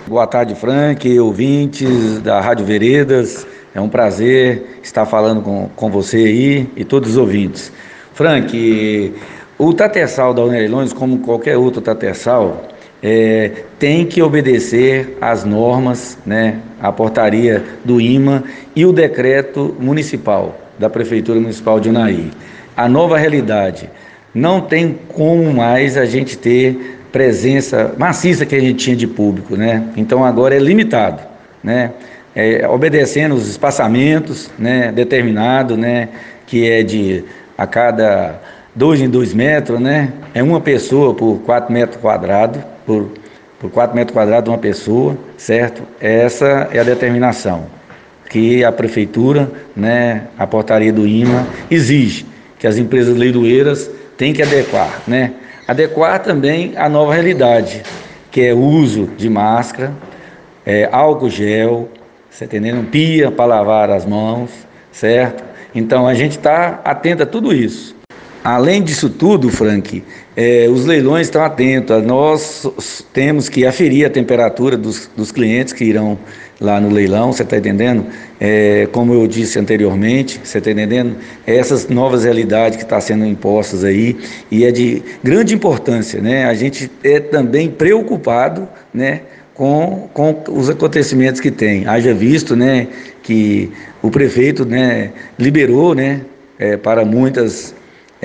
Boa tarde, Frank, ouvintes da Rádio Veredas. É um prazer estar falando com você aí e todos os ouvintes. Frank, o Tatersal da Unileilões, como qualquer outro Tatersal, tem que obedecer às normas, né, a portaria do IMA e o decreto municipal da Prefeitura Municipal de Unai. A nova realidade, não tem como mais a gente ter presença maciça que a gente tinha de público, né? Então agora é limitado, né? Obedecendo os espaçamentos, né, determinado, né, que é de a cada 2 em 2 metros, né? É uma pessoa por 4 metros quadrados, por 4 metros quadrados uma pessoa, certo? Essa é a determinação que a prefeitura, né, a portaria do IMA exige, que as empresas leiloeiras têm que adequar, né? Adequar também a nova realidade, que é o uso de máscara, álcool gel, você entendendo? Pia para lavar as mãos, certo? Então a gente está atento a tudo isso. Além disso tudo, Frank, os leilões estão atentos. Nós temos que aferir a temperatura dos clientes que irão lá no leilão, você está entendendo? Como eu disse anteriormente, você está entendendo? Essas novas realidades que estão sendo impostas aí, e é de grande importância, né? A gente é também preocupado, né, com os acontecimentos que tem. Haja visto, né, que o prefeito, né, liberou, né, para muitas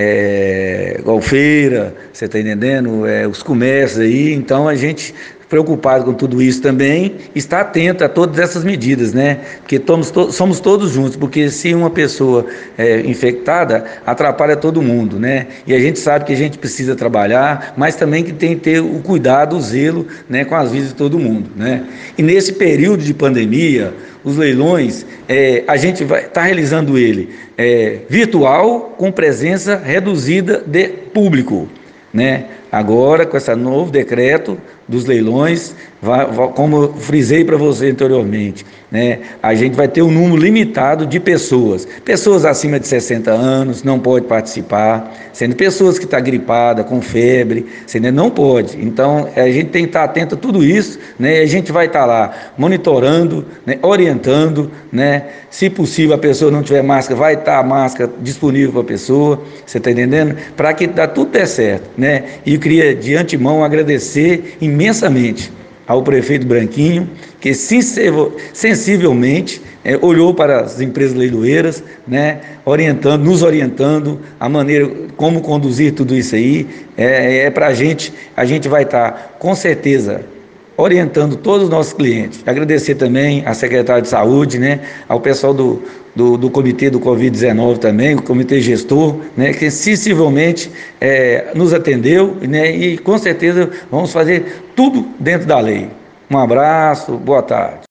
igual feira, você está entendendo? Os comércios aí, então a gente, preocupado com tudo isso também, está atento a todas essas medidas, né? Porque somos todos juntos, porque se uma pessoa infectada, atrapalha todo mundo, né? E a gente sabe que a gente precisa trabalhar, mas também que tem que ter o cuidado, o zelo, né, com as vidas de todo mundo, né? E nesse período de pandemia, os leilões, a gente vai estar realizando ele virtual, com presença reduzida de público, né? Agora, com esse novo decreto dos leilões, como eu frisei para você anteriormente, né, a gente vai ter um número limitado de pessoas acima de 60 anos não pode participar, sendo pessoas que estão gripadas, com febre, sendo, não pode. Então a gente tem que estar atento a tudo isso, né, a gente vai estar lá monitorando, né, orientando, né, se possível a pessoa não tiver máscara, vai estar a máscara disponível para a pessoa, você está entendendo? Para que tudo dê certo, né? E eu queria de antemão agradecer imensamente ao prefeito Branquinho, que sensivelmente olhou para as empresas leiloeiras, né, nos orientando a maneira como conduzir tudo isso aí. Para a gente vai estar com certeza orientando todos os nossos clientes. Agradecer também à secretária de saúde, né, ao pessoal do comitê do Covid-19 também, o comitê gestor, né, que sensivelmente nos atendeu, né, e com certeza vamos fazer tudo dentro da lei. Um abraço, boa tarde.